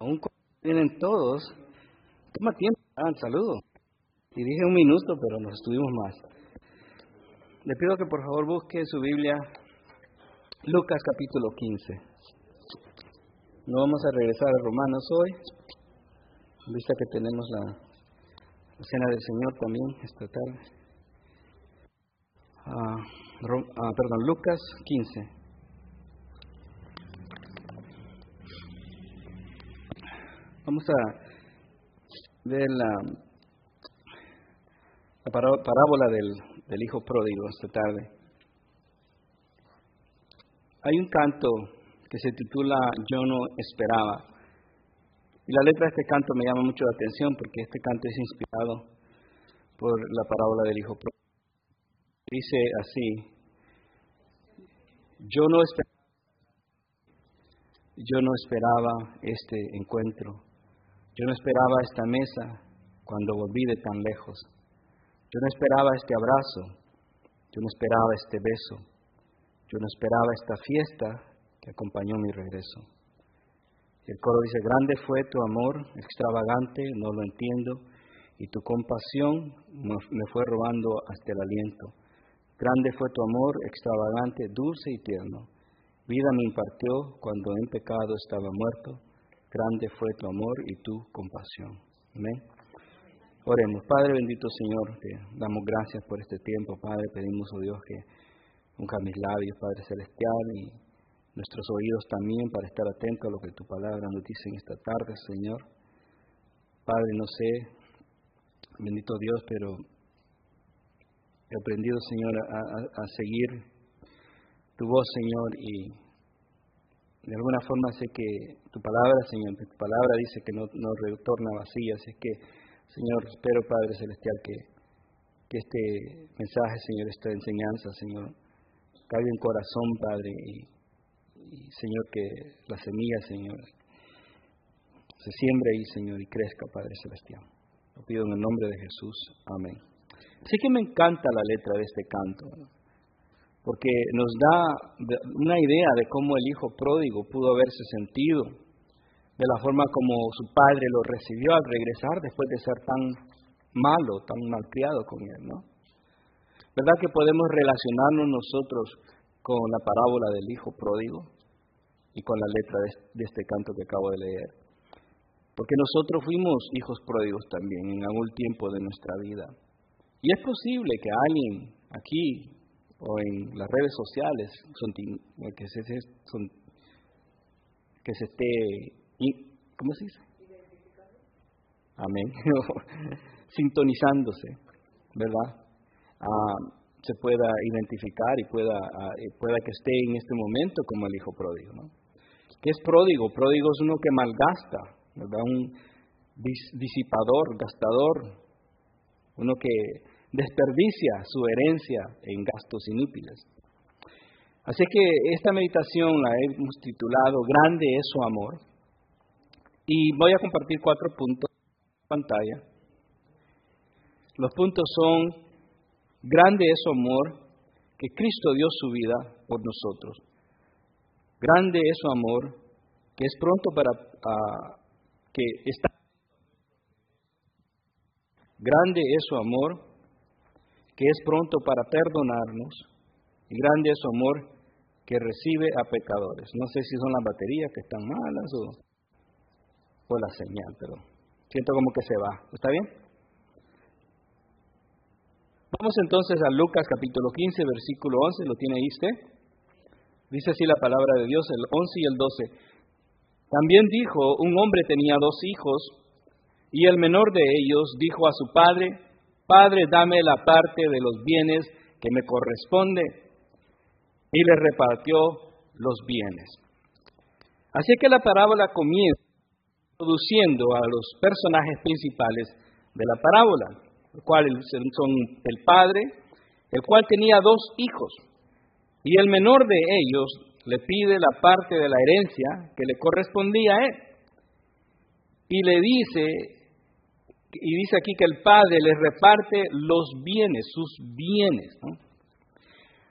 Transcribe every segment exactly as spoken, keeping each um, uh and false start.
Aún cuando vienen todos, toma tiempo, ah, saludo. Y dije un minuto, pero nos estuvimos más. Le pido que por favor busque su Biblia, Lucas capítulo quince. No vamos a regresar a Romanos hoy, vista que tenemos la, la cena del Señor también esta tarde. Ah, Rom, ah, perdón, Lucas quince. Vamos a ver la, la parábola del, del hijo pródigo esta tarde. Hay un canto que se titula Yo no esperaba. Y la letra de este canto me llama mucho la atención porque este canto es inspirado por la parábola del hijo pródigo. Dice así: Yo no esperaba, yo no esperaba este encuentro. Yo no esperaba esta mesa cuando volví de tan lejos. Yo no esperaba este abrazo. Yo no esperaba este beso. Yo no esperaba esta fiesta que acompañó mi regreso. Y el coro dice: Grande fue tu amor, extravagante, no lo entiendo, y tu compasión me fue robando hasta el aliento. Grande fue tu amor, extravagante, dulce y tierno. Vida me impartió cuando en pecado estaba muerto. Grande fue tu amor y tu compasión. Amén. Oremos. Padre bendito Señor, te damos gracias por este tiempo. Padre, pedimos, oh Dios, que unja mis labios, Padre celestial, y nuestros oídos también para estar atentos a lo que tu palabra nos dice en esta tarde, Señor. Padre, no sé, bendito Dios, pero he aprendido, Señor, a, a, a seguir tu voz, Señor, y de alguna forma sé que tu palabra, Señor, tu palabra dice que no, no retorna vacía, así que, Señor, espero, Padre celestial, que, que este mensaje, Señor, esta enseñanza, Señor, caiga en corazón, Padre, y, y, Señor, que la semilla, Señor, se siembre ahí, Señor, y crezca, Padre celestial. Lo pido en el nombre de Jesús. Amén. Así que me encanta la letra de este canto, ¿no? Porque nos da una idea de cómo el hijo pródigo pudo haberse sentido, de la forma como su padre lo recibió al regresar después de ser tan malo, tan malcriado con él, ¿no? ¿Verdad que podemos relacionarnos nosotros con la parábola del hijo pródigo y con la letra de este canto que acabo de leer? Porque nosotros fuimos hijos pródigos también en algún tiempo de nuestra vida. Y es posible que alguien aquí o en las redes sociales son, que, se, son, que se esté, ¿cómo se dice? Amén. Sintonizándose, ¿verdad? Ah, se pueda identificar y pueda, ah, pueda que esté en este momento como el hijo pródigo, ¿no? ¿Qué es pródigo? Pródigo es uno que malgasta, ¿verdad? Un dis, disipador, gastador, uno que desperdicia su herencia en gastos inútiles. Así que esta meditación la hemos titulado Grande es su amor, y voy a compartir cuatro puntos en pantalla. Los puntos son: grande es su amor, que Cristo dio su vida por nosotros. Grande es su amor, que es pronto para uh, que está. Grande es su amor, que es pronto para perdonarnos, y grande es su amor, que recibe a pecadores. No sé si son las baterías que están malas o, o la señal, pero siento como que se va. ¿Está bien? Vamos entonces a Lucas capítulo quince, versículo once. ¿Lo tiene ahí usted? Dice así la palabra de Dios, el once y el doce. También dijo: un hombre tenía dos hijos, y el menor de ellos dijo a su padre: Padre, dame la parte de los bienes que me corresponde. Y le repartió los bienes. Así que la parábola comienza introduciendo a los personajes principales de la parábola, los cuales son el padre, el cual tenía dos hijos, y el menor de ellos le pide la parte de la herencia que le correspondía a él. Y le dice, y dice aquí que el padre le reparte los bienes, sus bienes, ¿no?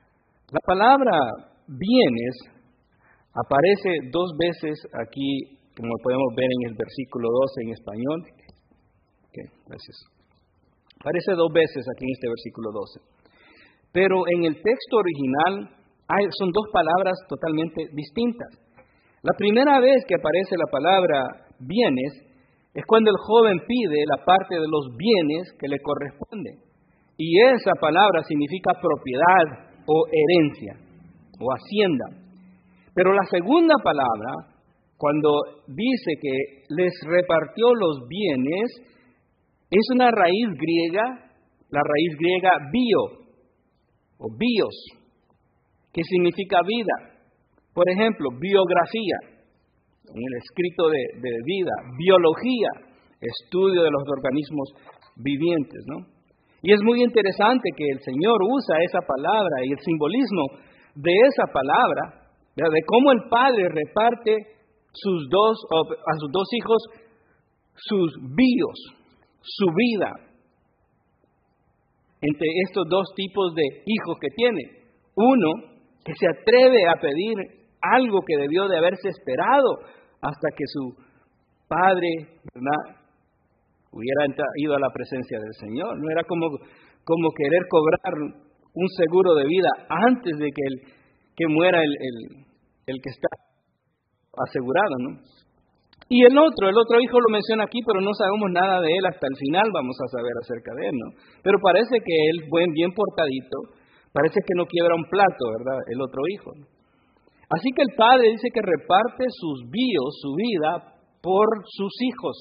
La palabra bienes aparece dos veces aquí como podemos ver en el versículo doce en español. Okay, gracias. Aparece dos veces aquí en este versículo doce. Pero en el texto original hay, son dos palabras totalmente distintas. La primera vez que aparece la palabra bienes es cuando el joven pide la parte de los bienes que le corresponde. Y esa palabra significa propiedad o herencia o hacienda. Pero la segunda palabra, cuando dice que les repartió los bienes, es una raíz griega, la raíz griega bio o bios, que significa vida. Por ejemplo, biografía, en el escrito de, de vida, biología, estudio de los organismos vivientes, ¿no? Y es muy interesante que el Señor usa esa palabra y el simbolismo de esa palabra, ¿verdad? De cómo el Padre reparte sus dos, a sus dos hijos sus bios, su vida, entre estos dos tipos de hijos que tiene. Uno que se atreve a pedir algo que debió de haberse esperado hasta que su padre, ¿verdad?, hubiera ido a la presencia del Señor. No era como, como querer cobrar un seguro de vida antes de que, el, que muera el, el, el que está asegurado, ¿no? Y el otro, el otro hijo lo menciona aquí, pero no sabemos nada de él. Hasta el final vamos a saber acerca de él, ¿no? Pero parece que él, buen, bien portadito, parece que no quiebra un plato, ¿verdad?, el otro hijo. Así que el padre dice que reparte sus bios, su vida, por sus hijos.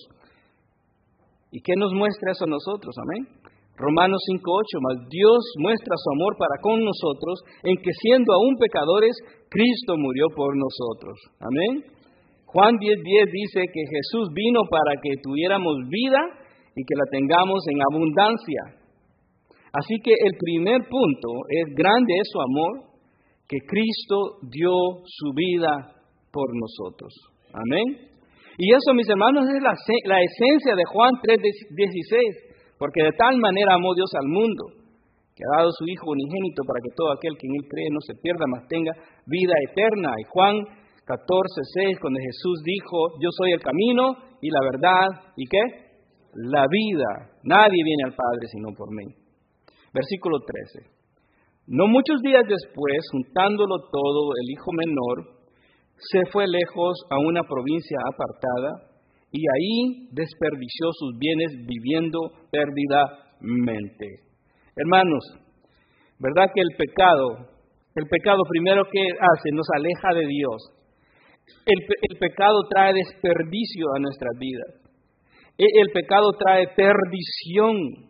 ¿Y qué nos muestra eso a nosotros? Amén. Romanos cinco ocho, mas Dios muestra su amor para con nosotros en que siendo aún pecadores, Cristo murió por nosotros. Amén. Juan diez diez dice que Jesús vino para que tuviéramos vida y que la tengamos en abundancia. Así que el primer punto es grande es su amor, que Cristo dio su vida por nosotros. Amén. Y eso, mis hermanos, es la, la esencia de Juan tres dieciséis, porque de tal manera amó Dios al mundo, que ha dado su Hijo unigénito para que todo aquel que en Él cree no se pierda, mas tenga vida eterna. Y Juan catorce seis, cuando Jesús dijo, yo soy el camino y la verdad, ¿y qué? La vida. Nadie viene al Padre sino por mí. Versículo trece. No muchos días después, juntándolo todo, el hijo menor se fue lejos a una provincia apartada y ahí desperdició sus bienes viviendo perdidamente. Hermanos, ¿verdad que el pecado, el pecado primero que hace, nos aleja de Dios? El, el pecado trae desperdicio a nuestras vidas. El, el pecado trae perdición.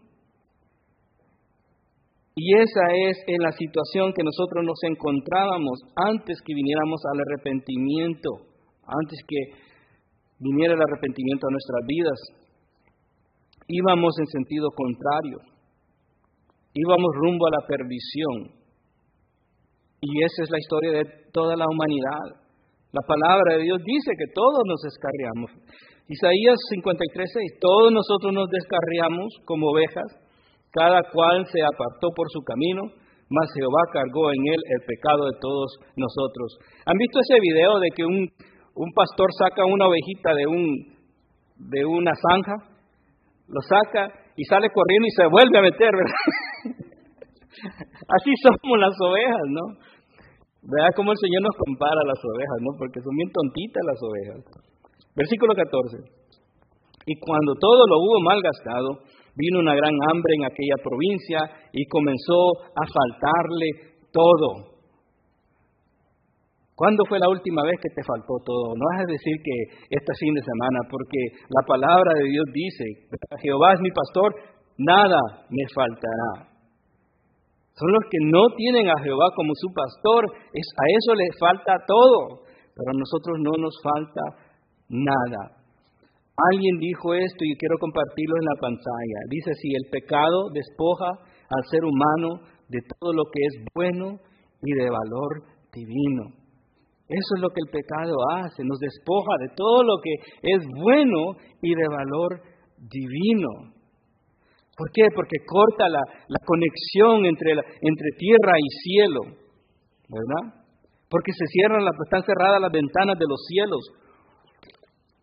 Y esa es en la situación que nosotros nos encontrábamos antes que viniéramos al arrepentimiento, antes que viniera el arrepentimiento a nuestras vidas. Íbamos en sentido contrario, íbamos rumbo a la perdición. Y esa es la historia de toda la humanidad. La palabra de Dios dice que todos nos descarriamos. Isaías cincuenta y tres seis, todos nosotros nos descarriamos como ovejas, cada cual se apartó por su camino, mas Jehová cargó en él el pecado de todos nosotros. ¿Han visto ese video de que un, un pastor saca una ovejita de, un, de una zanja, lo saca y sale corriendo y se vuelve a meter, ¿verdad? Así somos las ovejas, ¿no? Vea cómo el Señor nos compara a las ovejas, ¿no? Porque son bien tontitas las ovejas. Versículo catorce. Y cuando todo lo hubo malgastado, vino una gran hambre en aquella provincia y comenzó a faltarle todo. ¿Cuándo fue la última vez que te faltó todo? No vas a decir que este fin de semana, porque la palabra de Dios dice, Jehová es mi pastor, nada me faltará. Son los que no tienen a Jehová como su pastor, es, a eso les falta todo, pero a nosotros no nos falta nada. Alguien dijo esto y quiero compartirlo en la pantalla. Dice así, el pecado despoja al ser humano de todo lo que es bueno y de valor divino. Eso es lo que el pecado hace, nos despoja de todo lo que es bueno y de valor divino. ¿Por qué? Porque corta la, la conexión entre, la, entre tierra y cielo, ¿verdad? Porque se cierran, las, están cerradas las ventanas de los cielos.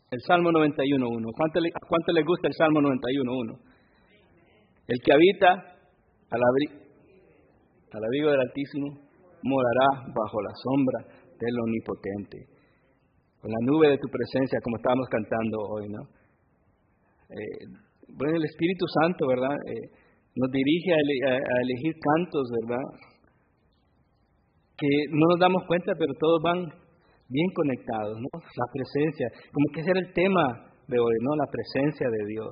El Salmo noventa y uno uno. ¿Cuánto le, ¿A cuánto le gusta el Salmo noventa y uno uno? El que habita al, abri, al abrigo del Altísimo morará bajo la sombra del Omnipotente. Con la nube de tu presencia, como estábamos cantando hoy, ¿no? Eh, bueno, el Espíritu Santo, ¿verdad? Eh, nos dirige a, ele, a, a elegir cantos, ¿verdad? Que no nos damos cuenta, pero todos van bien conectados, ¿no? La presencia, como que ese era el tema de hoy, ¿no? La presencia de Dios.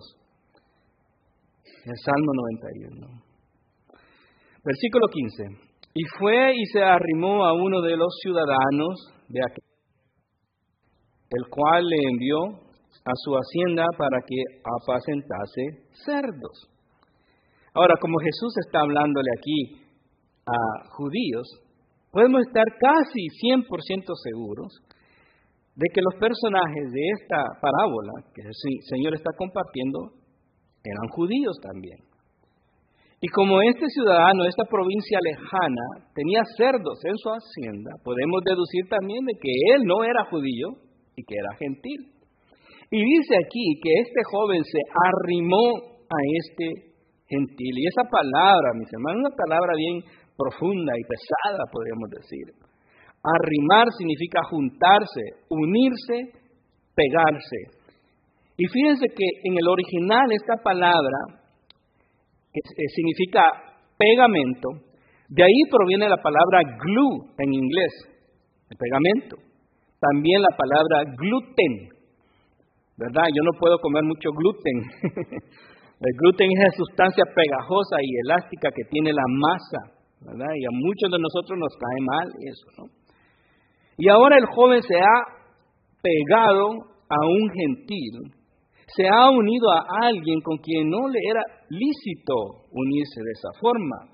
El Salmo noventa y uno. Versículo quince. Y fue y se arrimó a uno de los ciudadanos de aquel, el cual le envió a su hacienda para que apacentase cerdos. Ahora, como Jesús está hablándole aquí a judíos, podemos estar casi cien por ciento seguros de que los personajes de esta parábola que el Señor está compartiendo eran judíos también. Y como este ciudadano de esta provincia lejana tenía cerdos en su hacienda, podemos deducir también de que él no era judío y que era gentil. Y dice aquí que este joven se arrimó a este gentil. Y esa palabra, mis hermanos, es una palabra bien profunda y pesada, podríamos decir. Arrimar significa juntarse, unirse, pegarse. Y fíjense que en el original esta palabra que significa pegamento, de ahí proviene la palabra glue en inglés, el pegamento. También la palabra gluten, ¿verdad? Yo no puedo comer mucho gluten. El gluten es la sustancia pegajosa y elástica que tiene la masa, ¿verdad? Y a muchos de nosotros nos cae mal eso, ¿no? Y ahora el joven se ha pegado a un gentil, se ha unido a alguien con quien no le era lícito unirse de esa forma.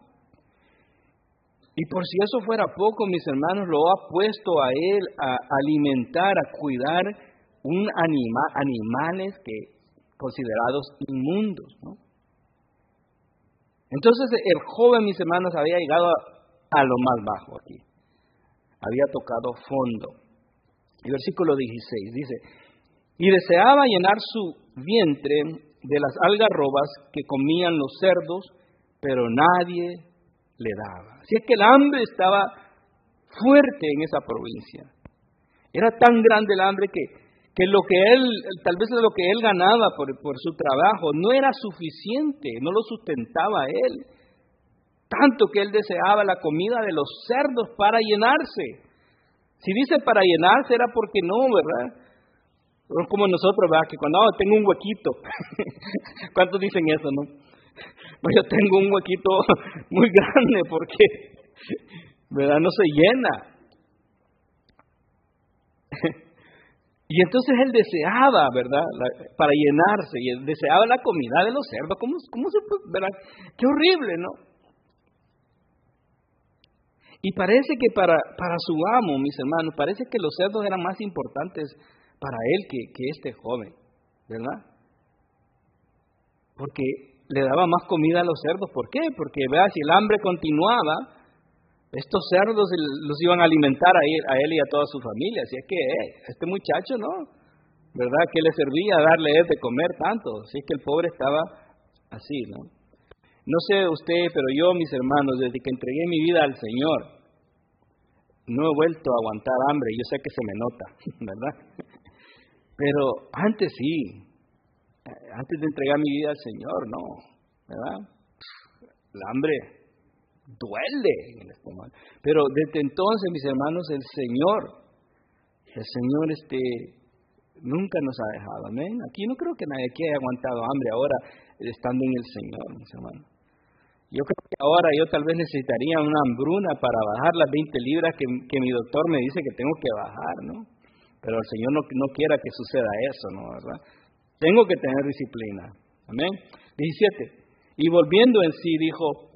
Y por si eso fuera poco, mis hermanos, lo ha puesto a él a alimentar, a cuidar un anima, animales que considerados inmundos, ¿no? Entonces el joven, mis hermanos, había llegado a, a lo más bajo aquí. Había tocado fondo. El versículo dieciséis dice, y deseaba llenar su vientre de las algarrobas que comían los cerdos, pero nadie le daba. Así es que el hambre estaba fuerte en esa provincia. Era tan grande el hambre que, que lo que él, tal vez lo que él ganaba por, por su trabajo, no era suficiente, no lo sustentaba él. Tanto que él deseaba la comida de los cerdos para llenarse. Si dice para llenarse era porque no, ¿verdad? Como nosotros, ¿verdad? Que cuando oh, tengo un huequito. ¿Cuántos dicen eso, no? Pues yo tengo un huequito muy grande porque, ¿verdad? No se llena. Y entonces él deseaba, ¿verdad? La, para llenarse, y él deseaba la comida de los cerdos. ¿Cómo, cómo se puede, verdad? Qué horrible, ¿no? Y parece que para, para su amo, mis hermanos, parece que los cerdos eran más importantes para él que, que este joven, ¿verdad? Porque le daba más comida a los cerdos. ¿Por qué? Porque, vea, si el hambre continuaba, estos cerdos los iban a alimentar a él, a él y a toda su familia. Así es que eh, este muchacho, ¿no? ¿Verdad? Que le servía darle de comer tanto. Así es que el pobre estaba así, ¿no? No sé usted, pero yo, mis hermanos, desde que entregué mi vida al Señor, no he vuelto a aguantar hambre. Yo sé que se me nota, ¿verdad? Pero antes sí, antes de entregar mi vida al Señor, no, ¿verdad? El hambre duele en el estómago. Pero desde entonces, mis hermanos, el Señor, el Señor este, nunca nos ha dejado, amén. Aquí no creo que nadie aquí haya aguantado hambre ahora estando en el Señor, mis hermanos. Yo creo que ahora yo tal vez necesitaría una hambruna para bajar las veinte libras que, que mi doctor me dice que tengo que bajar, ¿no? Pero el Señor no, no quiera que suceda eso, ¿no? ¿Verdad? Tengo que tener disciplina. Amén. diecisiete. Y volviendo en sí, dijo,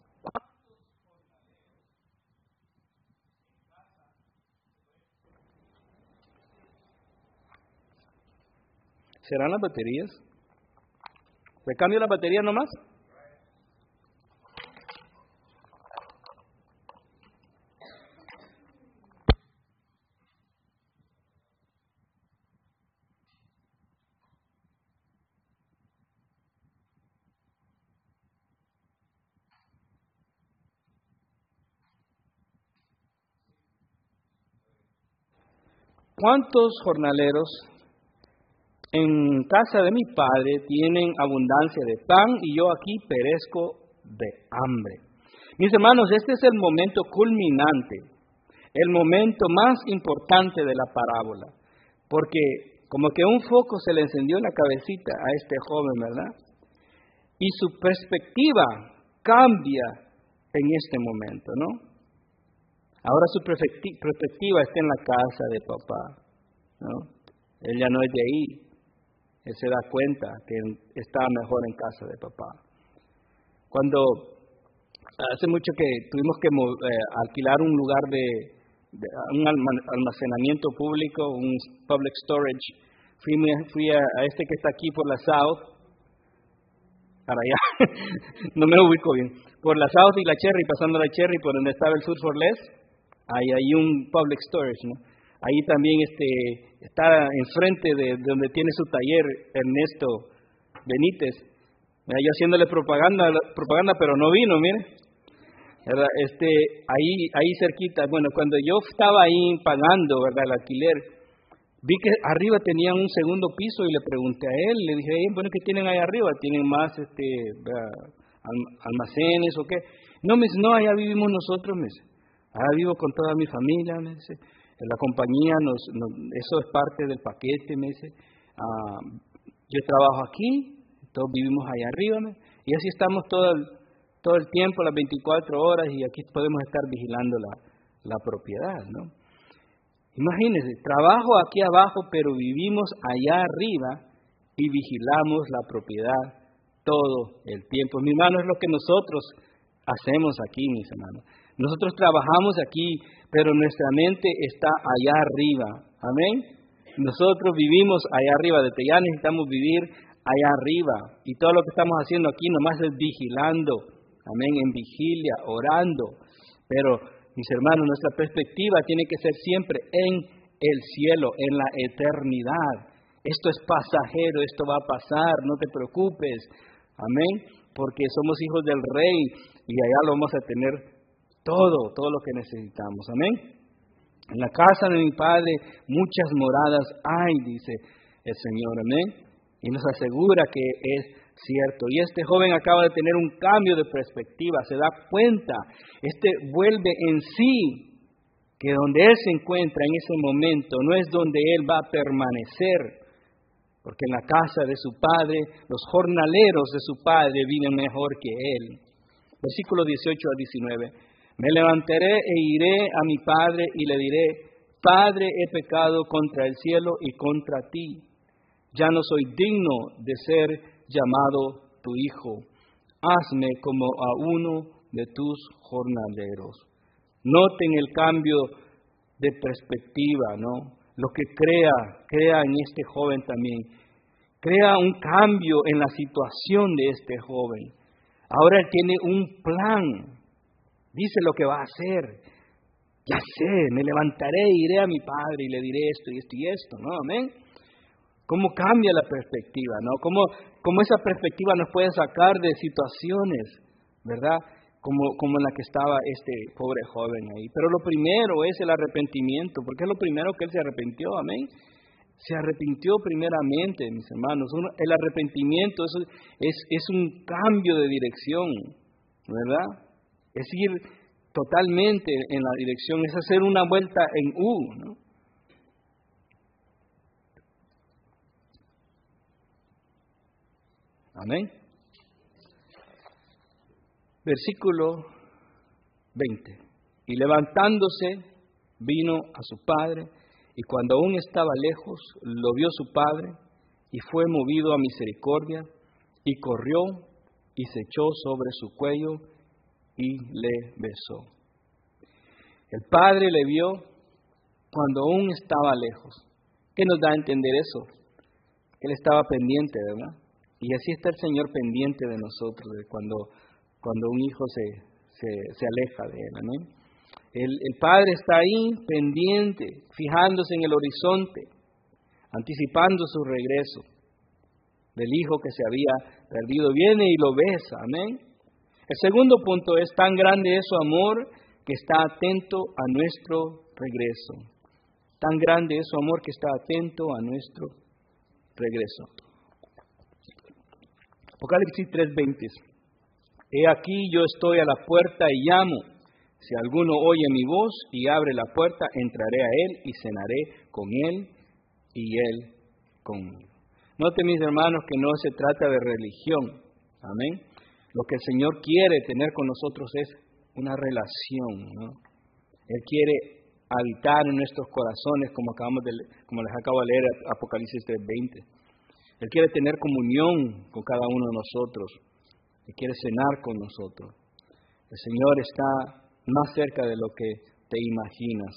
¿serán las baterías? ¿Le cambio la batería nomás? ¿cuántos jornaleros en casa de mi padre tienen abundancia de pan y yo aquí perezco de hambre? Mis hermanos, este es el momento culminante, el momento más importante de la parábola, porque como que un foco se le encendió en la cabecita a este joven, ¿verdad? Y su perspectiva cambia en este momento, ¿no? Ahora su perspectiva está en la casa de papá, ¿no? Él ya no es de ahí. Él se da cuenta que está mejor en casa de papá. Cuando hace mucho que tuvimos que eh, alquilar un lugar de, de un almacenamiento público, un public storage, fui, fui a, a este que está aquí por la South, para allá, no me ubico bien, por la South y la Cherry, pasando la Cherry por donde estaba el Sur for Less, ahí hay un public storage, ¿no? Ahí también este, está enfrente de, de donde tiene su taller Ernesto Benítez. Mira, yo haciéndole propaganda, propaganda, pero no vino, mire. ¿Verdad? Este, ahí, ahí cerquita. Bueno, cuando yo estaba ahí pagando, ¿verdad?, el alquiler, vi que arriba tenían un segundo piso y le pregunté a él, le dije, hey, bueno, ¿qué tienen ahí arriba? ¿Tienen más este, almacenes o qué? No, me dice, no, allá vivimos nosotros, me dice. Allá vivo con toda mi familia, me dice. La compañía, nos, nos, eso es parte del paquete, me dice. Ah, yo trabajo aquí, todos vivimos allá arriba, ¿me? Y así estamos todo el, todo el tiempo, las veinticuatro horas, y aquí podemos estar vigilando la, la propiedad, ¿no? Imagínense, trabajo aquí abajo, pero vivimos allá arriba y vigilamos la propiedad todo el tiempo. Mi hermano, es lo que nosotros hacemos aquí, mis hermanos. Nosotros trabajamos aquí, pero nuestra mente está allá arriba. Amén. Nosotros vivimos allá arriba. Desde ya necesitamos vivir allá arriba. Y todo lo que estamos haciendo aquí nomás es vigilando. Amén. En vigilia, orando. Pero, mis hermanos, nuestra perspectiva tiene que ser siempre en el cielo, en la eternidad. Esto es pasajero, esto va a pasar, no te preocupes. Amén. Porque somos hijos del Rey y allá lo vamos a tener todo, todo lo que necesitamos. Amén. En la casa de mi Padre muchas moradas hay, dice el Señor. Amén. Y nos asegura que es cierto. Y este joven acaba de tener un cambio de perspectiva. Se da cuenta. Este vuelve en sí. Que donde él se encuentra en ese momento no es donde él va a permanecer. Porque en la casa de su padre, los jornaleros de su padre viven mejor que él. Versículos dieciocho a diecinueve. Me levantaré e iré a mi padre y le diré, Padre, he pecado contra el cielo y contra ti. Ya no soy digno de ser llamado tu hijo. Hazme como a uno de tus jornaleros. Noten el cambio de perspectiva, ¿no? Lo que crea, crea en este joven también. Crea un cambio en la situación de este joven. Ahora él tiene un plan. Dice lo que va a hacer. Ya sé, me levantaré, iré a mi padre y le diré esto y esto y esto, ¿no? Amén. ¿Cómo cambia la perspectiva, no? ¿Cómo, cómo esa perspectiva nos puede sacar de situaciones, ¿verdad? Como, como en la que estaba este pobre joven ahí. Pero lo primero es el arrepentimiento, porque es lo primero que él se arrepintió, amén. Se arrepintió primeramente, mis hermanos. El arrepentimiento es, es, es un cambio de dirección, ¿verdad? Es ir totalmente en la dirección, es hacer una vuelta en U, ¿no? Amén. Versículo veinte. Y levantándose, vino a su padre, y cuando aún estaba lejos, lo vio su padre, y fue movido a misericordia, y corrió, y se echó sobre su cuello, y le besó. El padre le vio cuando aún estaba lejos. ¿Qué nos da a entender eso? Que él estaba pendiente, ¿verdad? Y así está el Señor pendiente de nosotros, de cuando, cuando un hijo se, se, se aleja de él. ¿Amén? El, el padre está ahí pendiente, fijándose en el horizonte, anticipando su regreso del hijo que se había perdido. Viene y lo besa. Amén. El segundo punto es, tan grande es su amor que está atento a nuestro regreso. Tan grande es su amor que está atento a nuestro regreso. Apocalipsis tres veinte. He aquí yo estoy a la puerta y llamo. Si alguno oye mi voz y abre la puerta, entraré a él y cenaré con él y él conmigo. Note, mis hermanos, que no se trata de religión. Amén. Lo que el Señor quiere tener con nosotros es una relación, ¿no? Él quiere habitar en nuestros corazones, como acabamos de, como les acabo de leer Apocalipsis tres veinte. Él quiere tener comunión con cada uno de nosotros. Él quiere cenar con nosotros. El Señor está más cerca de lo que te imaginas.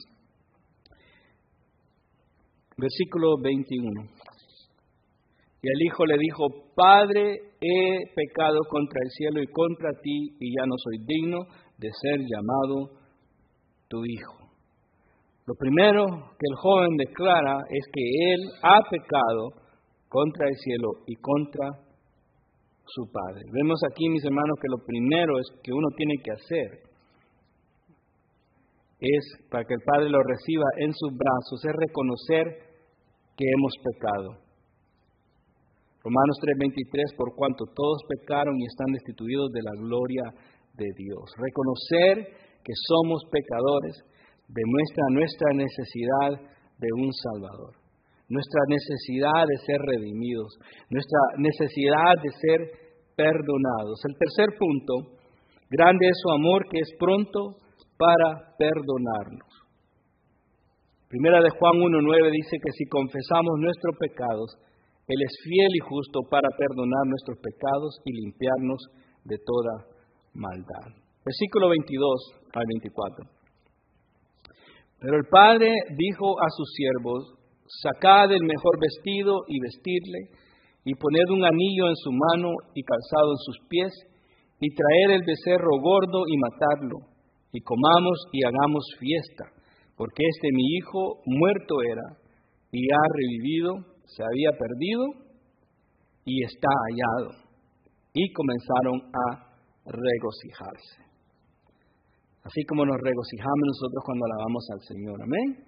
Versículo veintiuno. Y el hijo le dijo: Padre, he pecado contra el cielo y contra ti, y ya no soy digno de ser llamado tu hijo. Lo primero que el joven declara es que él ha pecado contra el cielo y contra su padre. Vemos aquí, mis hermanos, que lo primero es que uno tiene que hacer es, para que el Padre lo reciba en sus brazos, es reconocer que hemos pecado. Romanos tres veintitrés, por cuanto todos pecaron y están destituidos de la gloria de Dios. Reconocer que somos pecadores demuestra nuestra necesidad de un Salvador, nuestra necesidad de ser redimidos, nuestra necesidad de ser perdonados. El tercer punto, grande es su amor que es pronto para perdonarnos. Primera de Juan uno nueve dice que si confesamos nuestros pecados, Él es fiel y justo para perdonar nuestros pecados y limpiarnos de toda maldad. Versículo veintidós al veinticuatro. Pero el Padre dijo a sus siervos: sacad el mejor vestido y vestidle, y poned un anillo en su mano y calzado en sus pies, y traed el becerro gordo y matadlo, y comamos y hagamos fiesta, porque este mi hijo muerto era, y ha revivido, se había perdido, y está hallado. Y comenzaron a regocijarse. Así como nos regocijamos nosotros cuando alabamos al Señor. Amén.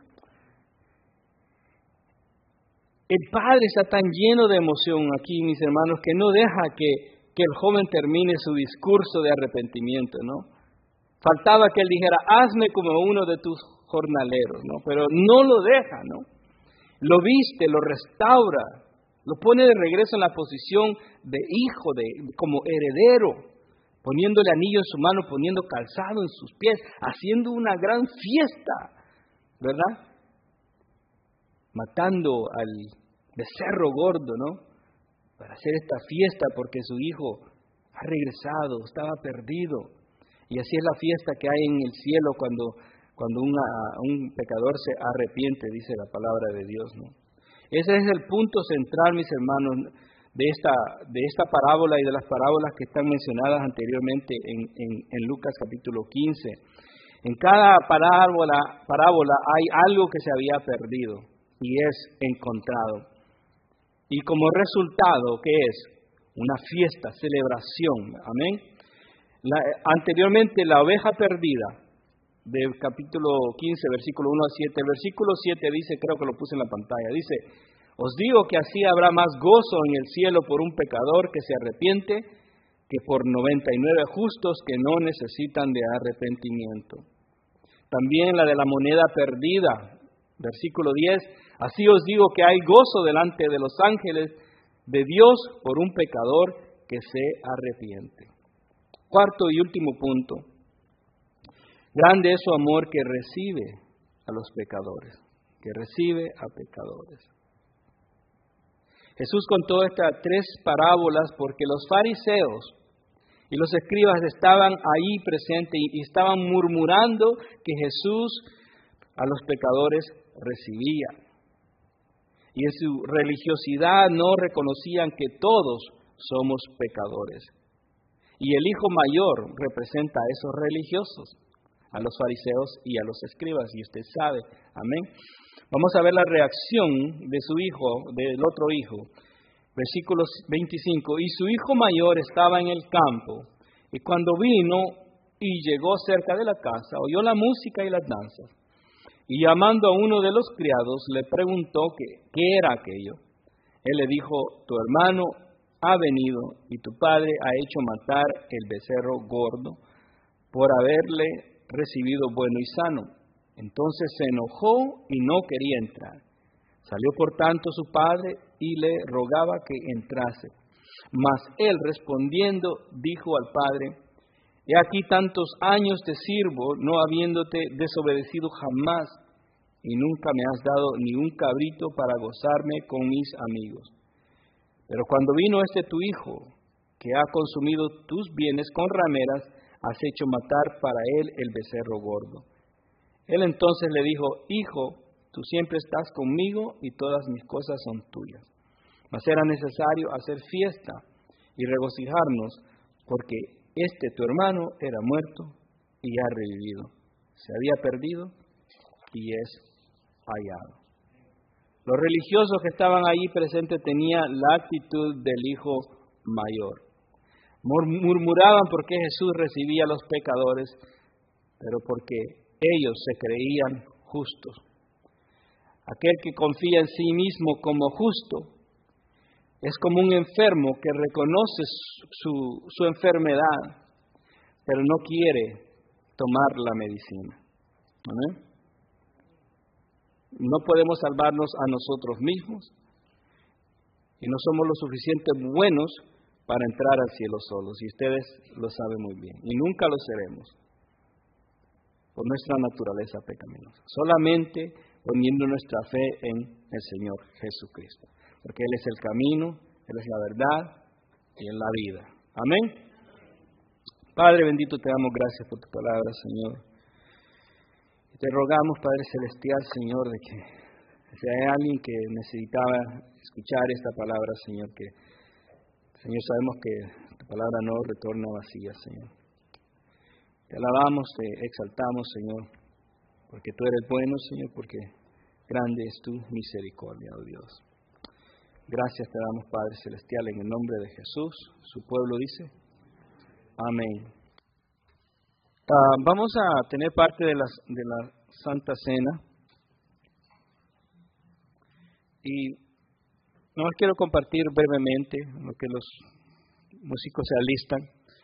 El Padre está tan lleno de emoción aquí, mis hermanos, que no deja que, que el joven termine su discurso de arrepentimiento, ¿no? Faltaba que él dijera: hazme como uno de tus jornaleros, ¿no? Pero no lo deja, ¿no? Lo viste, lo restaura, lo pone de regreso en la posición de hijo, de como heredero, poniéndole anillo en su mano, poniendo calzado en sus pies, haciendo una gran fiesta, ¿verdad? Matando al becerro gordo, ¿no? Para hacer esta fiesta porque su hijo ha regresado, estaba perdido. Y así es la fiesta que hay en el cielo cuando, cuando una, un pecador se arrepiente, dice la palabra de Dios, ¿no? Ese es el punto central, mis hermanos, de esta, de esta parábola y de las parábolas que están mencionadas anteriormente en, en, en Lucas capítulo quince. En cada parábola, parábola hay algo que se había perdido y es encontrado. Y como resultado, ¿qué es? Una fiesta, celebración. Amén. La, anteriormente, la oveja perdida, del capítulo quince, versículo uno a siete. El versículo siete dice, creo que lo puse en la pantalla, dice: os digo que así habrá más gozo en el cielo por un pecador que se arrepiente que por noventa y nueve justos que no necesitan de arrepentimiento. También la de la moneda perdida, versículo diez, así os digo que hay gozo delante de los ángeles de Dios por un pecador que se arrepiente. Cuarto y último punto, grande es su amor que recibe a los pecadores, que recibe a pecadores. Jesús contó estas tres parábolas porque los fariseos y los escribas estaban ahí presentes y estaban murmurando que Jesús a los pecadores recibía. Y en su religiosidad no reconocían que todos somos pecadores. Y el hijo mayor representa a esos religiosos, a los fariseos y a los escribas, y usted sabe. Amén. Vamos a ver la reacción de su hijo, del otro hijo. Versículo veinticinco. Y su hijo mayor estaba en el campo, y cuando vino y llegó cerca de la casa, oyó la música y las danzas. Y llamando a uno de los criados, le preguntó que, qué era aquello. Él le dijo, tu hermano ha venido y tu padre ha hecho matar el becerro gordo por haberle recibido bueno y sano. Entonces se enojó y no quería entrar. Salió por tanto su padre y le rogaba que entrase. Mas él respondiendo dijo al padre, he aquí tantos años te sirvo, no habiéndote desobedecido jamás, y nunca me has dado ni un cabrito para gozarme con mis amigos. Pero cuando vino este tu hijo, que ha consumido tus bienes con rameras, has hecho matar para él el becerro gordo. Él entonces le dijo, hijo, tú siempre estás conmigo y todas mis cosas son tuyas. Mas era necesario hacer fiesta y regocijarnos, porque este tu hermano era muerto y ha revivido. Se había perdido y es hallado. Los religiosos que estaban allí presentes tenían la actitud del hijo mayor. Murmuraban porque Jesús recibía a los pecadores, pero porque ellos se creían justos. Aquel que confía en sí mismo como justo es como un enfermo que reconoce su, su enfermedad, pero no quiere tomar la medicina. ¿Amén? No podemos salvarnos a nosotros mismos y no somos lo suficientemente buenos para entrar al cielo solos, y ustedes lo saben muy bien, y nunca lo seremos por nuestra naturaleza pecaminosa, solamente poniendo nuestra fe en el Señor Jesucristo, porque Él es el camino, Él es la verdad y es la vida. Amén. Padre bendito, te damos gracias por tu palabra, Señor. Y te rogamos, Padre celestial, Señor, de que si hay alguien que necesitaba escuchar esta palabra, Señor, que, Señor, sabemos que tu palabra no retorna vacía, Señor. Te alabamos, te exaltamos, Señor, porque tú eres bueno, Señor, porque grande es tu misericordia, oh Dios. Gracias te damos, Padre celestial, en el nombre de Jesús. Su pueblo dice, amén. Uh, vamos a tener parte de la, de la Santa Cena. Y no quiero compartir brevemente lo que los músicos se alistan.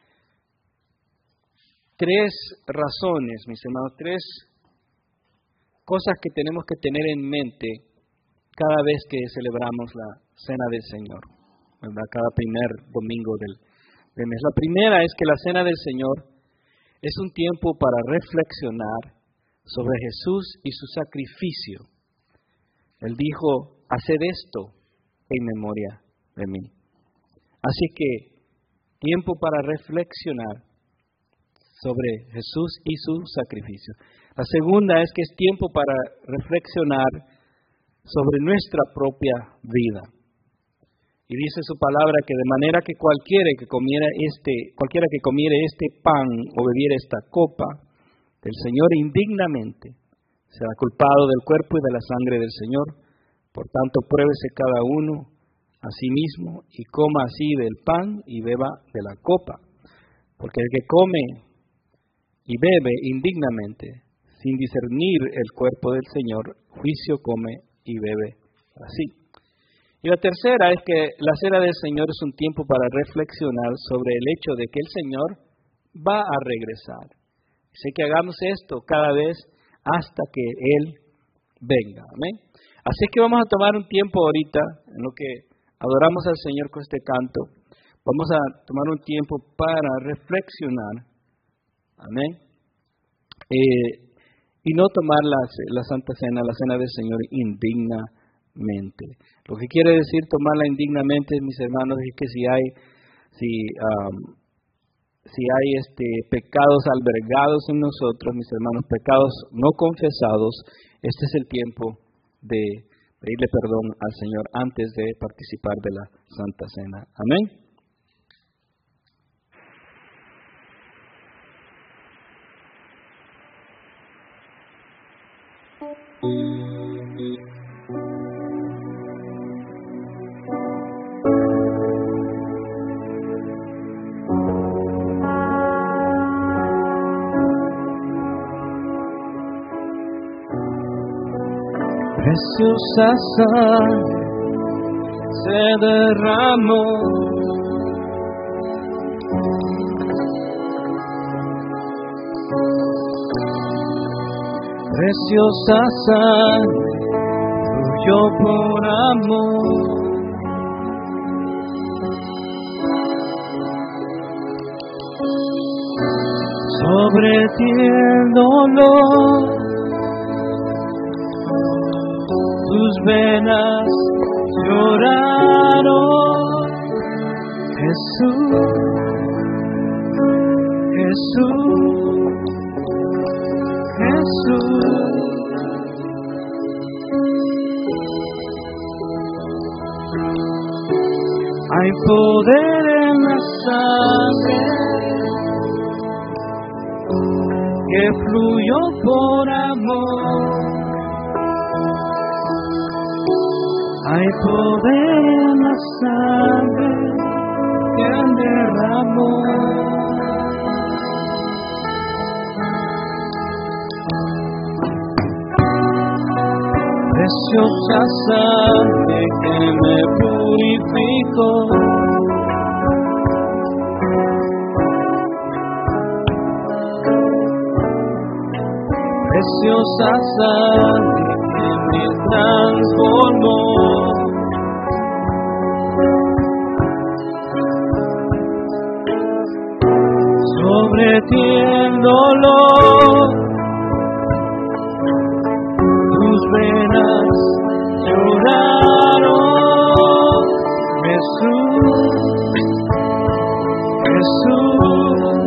Tres razones, mis hermanos, tres cosas que tenemos que tener en mente cada vez que celebramos la Cena del Señor, ¿verdad? Cada primer domingo del, del mes. La primera es que la Cena del Señor es un tiempo para reflexionar sobre Jesús y su sacrificio. Él dijo, haced esto en memoria de mí. Así que, tiempo para reflexionar sobre Jesús y su sacrificio. La segunda es que es tiempo para reflexionar sobre nuestra propia vida. Y dice su palabra que de manera que cualquiera que comiera este, cualquiera que comiere este pan o bebiera esta copa del Señor indignamente, será culpado del cuerpo y de la sangre del Señor. Por tanto, pruébese cada uno a sí mismo y coma así del pan y beba de la copa. Porque el que come y bebe indignamente, sin discernir el cuerpo del Señor, juicio come y bebe así. Y la tercera es que la Cena del Señor es un tiempo para reflexionar sobre el hecho de que el Señor va a regresar. Sé que hagamos esto cada vez hasta que Él venga. Amén. Así que vamos a tomar un tiempo ahorita en lo que adoramos al Señor con este canto. Vamos a tomar un tiempo para reflexionar. Amén. Eh, y no tomar la, la Santa Cena, la Cena del Señor indignamente. Lo que quiere decir tomarla indignamente, mis hermanos, es que si hay, si, um, si hay este, pecados albergados en nosotros, mis hermanos, pecados no confesados, este es el tiempo de pedirle perdón al Señor antes de participar de la Santa Cena. Amén. Preciosa sangre se derramó. Preciosa sangre fluyó por amor. Sobre ti el dolor, tus venas lloraron. Jesús, Jesús, Jesús. Hay poder en la sangre que fluyó por amor. Hay poder en la sangre que derramó. Preciosa sangre que me purificó. Preciosa sangre que me transformó. Sobre ti el dolor, tus venas lloraron. Jesús, Jesús,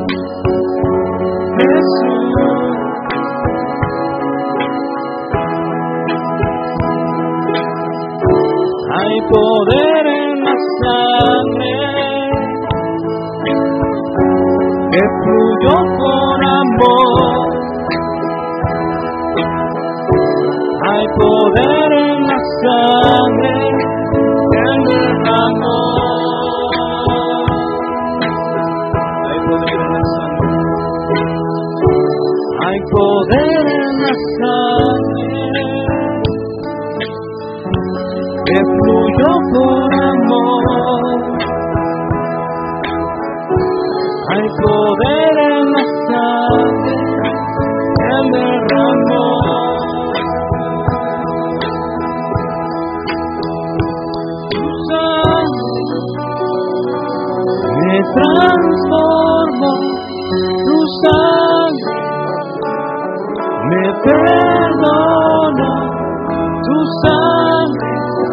Jesús. Hay poder en la sangre que fluyó por amor. Hay poder en la sangre que derramó. Hay poder en la sangre. Hay poder en la sangre que fluyó por amor. Hay poder en la sangre que derramó. Tu sangre me transformó. Tu sangre me perdonó. Tu sangre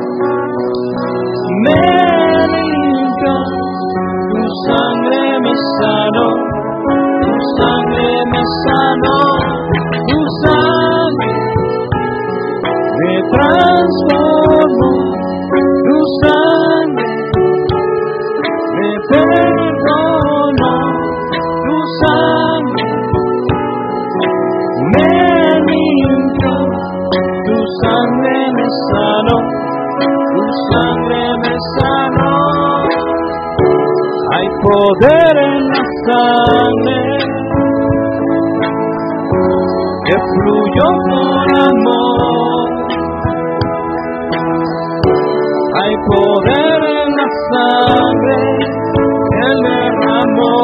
me limpió. Tu sangre me sanó. Tu sangre me sanó. Tu sangre me transformó. Tu sangre me perdonó. Tu sangre me limpió. Tu sangre me sanó. Tu sangre me sanó. Hay poder en la sangre que fluyó por amor. Hay poder en la sangre que derramó.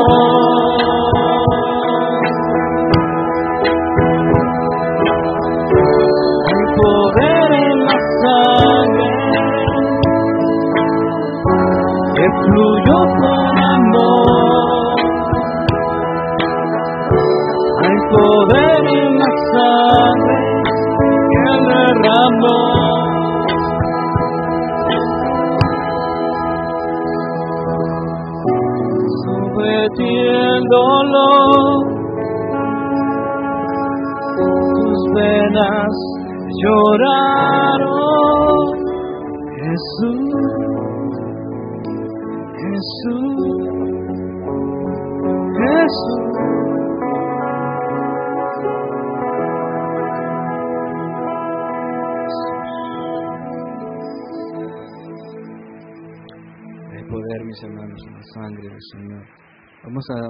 Hay poder en la sangre que fluyó por amor. Hay poder en la sangre que derramó. Sobre ti el dolor, tus venas lloraron. Jesús, Jesús, Jesús. Hay poder, mis hermanos, en la sangre del Señor. Vamos a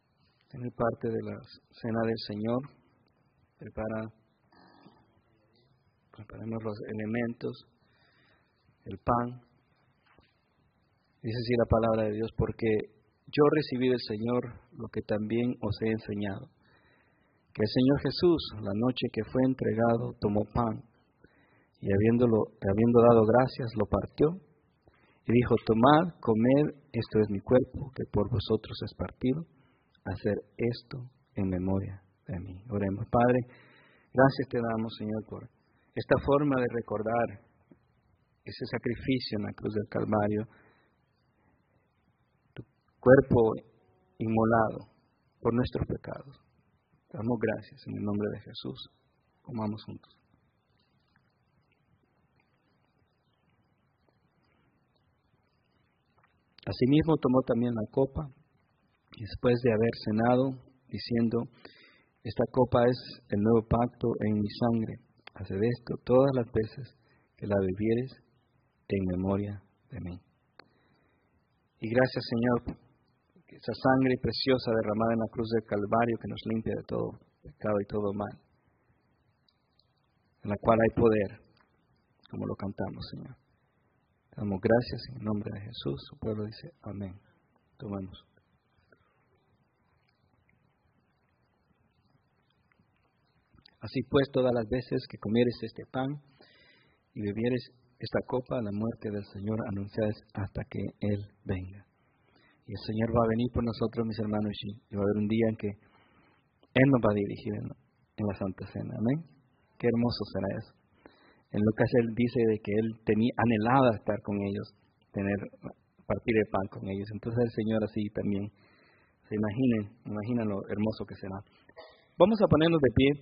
tener parte de la cena del Señor. Prepara Preparemos los elementos, el pan. Dice así la palabra de Dios, porque yo recibí del Señor lo que también os he enseñado, que el Señor Jesús, la noche que fue entregado, tomó pan, y habiéndolo, habiendo dado gracias, lo partió, y dijo, tomad, comed, esto es mi cuerpo, que por vosotros es partido, hacer esto en memoria de mí. Oremos. Padre, gracias te damos, Señor, por esta forma de recordar ese sacrificio en la cruz del Calvario, tu cuerpo inmolado por nuestros pecados. Te damos gracias en el nombre de Jesús. Comamos juntos. Asimismo tomó también la copa, y después de haber cenado, diciendo, esta copa es el nuevo pacto en mi sangre. Haced esto todas las veces que la bebieres en memoria de mí. Y gracias, Señor, que esa sangre preciosa derramada en la cruz del Calvario que nos limpia de todo pecado y todo mal, en la cual hay poder, como lo cantamos, Señor. Te damos gracias en el nombre de Jesús. Su pueblo dice amén. Tomemos. Así pues, todas las veces que comieres este pan y bebieres esta copa, la muerte del Señor anunciáis hasta que Él venga. Y el Señor va a venir por nosotros, mis hermanos, y va a haber un día en que Él nos va a dirigir en, en la Santa Cena. Amén. Qué hermoso será eso. En Lucas Él dice de que Él tenía, anhelaba estar con ellos, tener, partir el pan con ellos. Entonces el Señor así también, se imaginen, imaginan lo hermoso que será. Vamos a ponernos de pie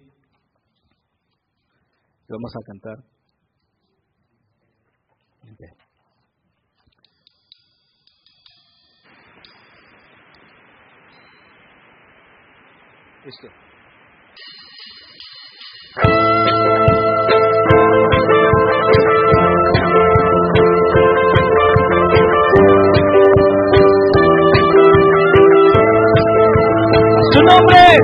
y vamos a cantar. Okay. Listo. ¡Su nombre!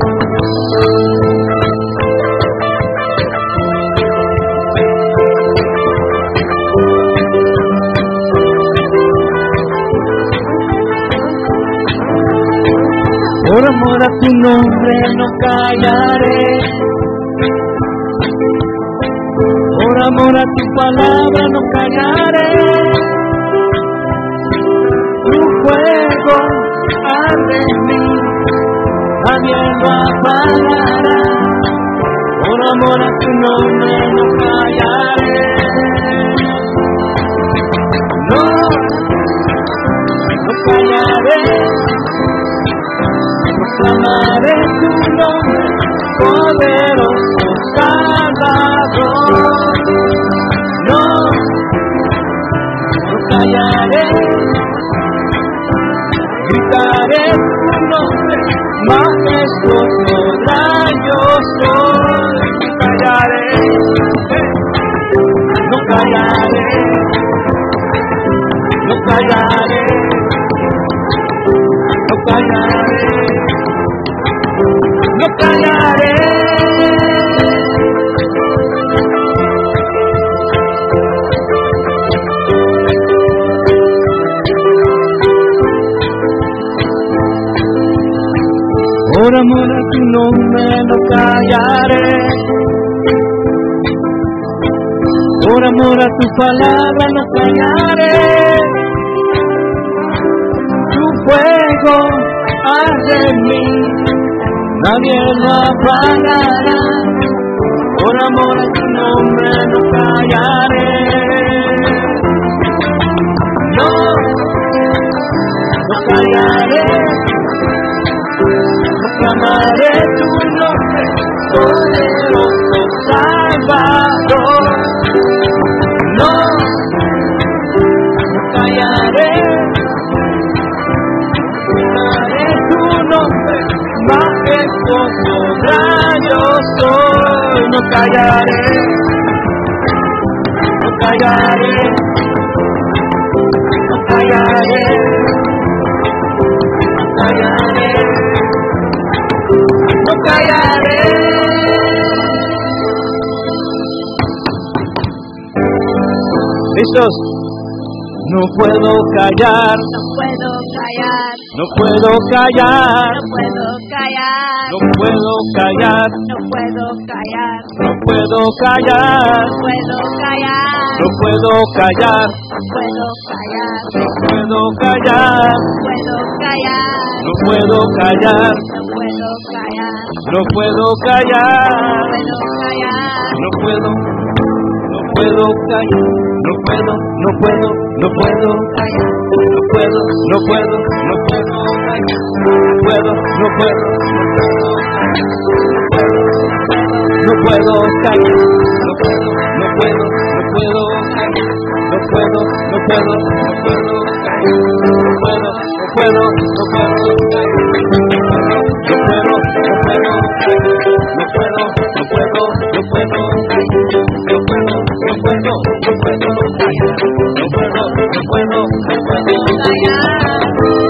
Por amor a tu nombre no callaré, por amor a tu palabra no callaré. Tu fuego arde en mí, nadie lo apagará. Por amor a tu nombre no callaré. No, no callaré. Proclamaré tu nombre, poderoso Salvador. No, no callaré. Gritaré tu nombre, majestuoso gran yo soy. No callaré, no callaré, no callaré, no callaré. No callaré. Por amor a tu nombre no callaré. Por amor a tu palabra no callaré. Tu fuego arde en mí, nadie lo apagará. Por amor a tu nombre no callaré. No, no callaré. Proclamaré tu nombre, poderoso Salvador. No, no callaré. Proclamaré tu nombre, majestuoso gran yo soy. No callaré, no callaré, no callaré, no callaré, no callaré. ¿Listos? No puedo callar, no puedo callar, no puedo callar, no puedo callar, no puedo callar, no puedo callar, no puedo callar, no puedo callar, no puedo callar, no puedo callar, no puedo callar, no puedo callar, no puedo callar, no puedo callar, no puedo callar, no puedo callar, no puedo callar, no puedo, no puedo, no puedo callar, no puedo, no puedo, no puedo callar, no puedo, no puedo, no puedo callar, no puedo, no puedo, no puedo callar, no puedo, no puedo, no puedo callar, no puedo, no puedo, no puedo callar, no puedo, no puedo callar, no puedo, no puedo, no puedo callar, no puedo, no puedo, no puedo callar, no puedo, no puedo, no puedo callar.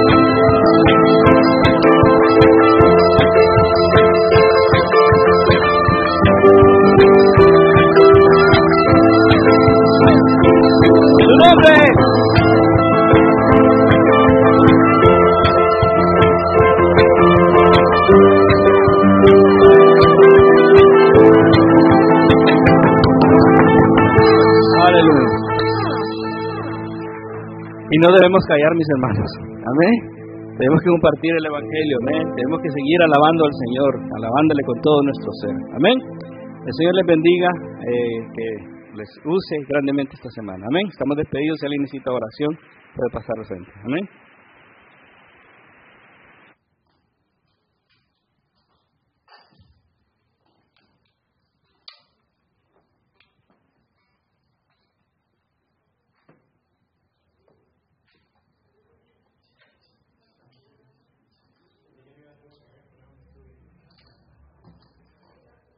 ¡Su nombre! Aleluya. Y no debemos callar, mis hermanos. Amén. Tenemos que compartir el Evangelio. Amén. Tenemos que seguir alabando al Señor, alabándole con todo nuestro ser. Amén. El Señor les bendiga, eh, que les use grandemente esta semana. Amén. Estamos despedidos. Si alguien necesita oración, puede pasar al frente. Amén.